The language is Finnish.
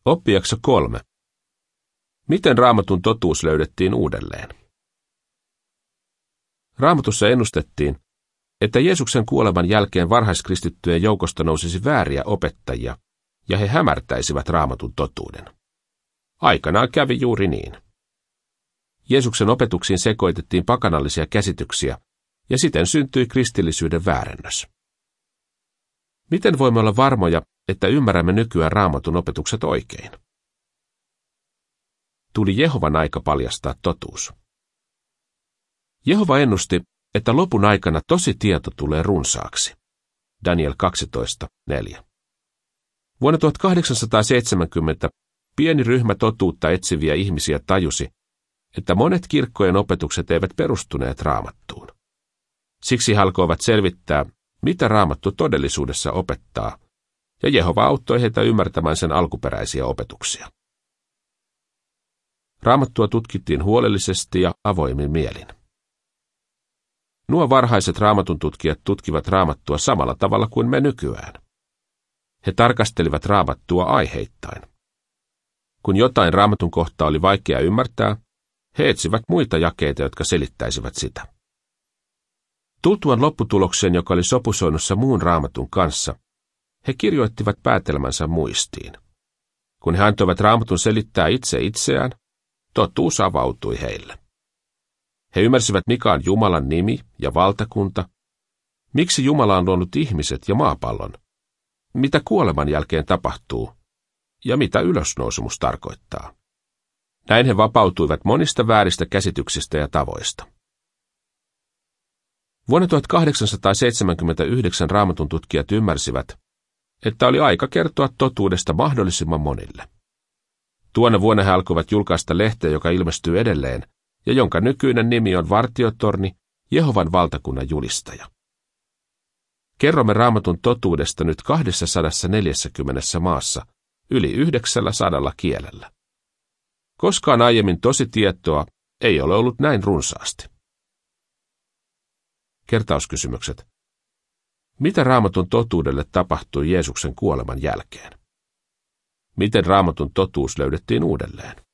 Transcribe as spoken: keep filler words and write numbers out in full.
Oppijakso kolme. Miten Raamatun totuus löydettiin uudelleen? Raamatussa ennustettiin, että Jeesuksen kuoleman jälkeen varhaiskristittyjen joukosta nousisi vääriä opettajia, ja he hämärtäisivät Raamatun totuuden. Aikanaan kävi juuri niin. Jeesuksen opetuksiin sekoitettiin pakanallisia käsityksiä, ja siten syntyi kristillisyyden väärennös. Miten voimme olla varmoja, että ymmärrämme nykyään Raamatun opetukset oikein? Tuli Jehovan aika paljastaa totuus. Jehova ennusti, että lopun aikana tosi tieto tulee runsaaksi. Daniel kaksitoista neljä. Vuonna tuhatkahdeksansataaseitsemänkymmentä pieni ryhmä totuutta etsiviä ihmisiä tajusi, että monet kirkkojen opetukset eivät perustuneet Raamattuun. Siksi he alkoivat selvittää, mitä Raamattu todellisuudessa opettaa, ja Jehova auttoi heitä ymmärtämään sen alkuperäisiä opetuksia. Raamattua tutkittiin huolellisesti ja avoimin mielin. Nuo varhaiset Raamatun tutkijat tutkivat Raamattua samalla tavalla kuin me nykyään. He tarkastelivat Raamattua aiheittain. Kun jotain Raamatun kohtaa oli vaikea ymmärtää, he etsivät muita jakeita, jotka selittäisivät sitä. Tultuaan lopputulokseen, joka oli sopusoinnussa muun Raamatun kanssa, he kirjoittivat päätelmänsä muistiin. Kun he antoivat Raamatun selittää itse itseään, totuus avautui heille. He ymmärsivät, mikä on Jumalan nimi ja valtakunta, miksi Jumala on luonut ihmiset ja maapallon, mitä kuoleman jälkeen tapahtuu ja mitä ylösnousemus tarkoittaa. Näin he vapautuivat monista vääristä käsityksistä ja tavoista. Vuonna tuhatkahdeksansataaseitsemänkymmentäyhdeksän Raamatun tutkijat ymmärsivät, että oli aika kertoa totuudesta mahdollisimman monille. Tuona vuonna he alkoivat julkaista lehteä, joka ilmestyy edelleen, ja jonka nykyinen nimi on Vartiotorni, Jehovan valtakunnan julistaja. Kerromme Raamatun totuudesta nyt kaksisataaneljäkymmentä maassa, yli yhdeksällä sadalla kielellä. Koskaan aiemmin tosi tietoa ei ole ollut näin runsaasti. Kertauskysymykset. Mitä Raamatun totuudelle tapahtui Jeesuksen kuoleman jälkeen? Miten Raamatun totuus löydettiin uudelleen?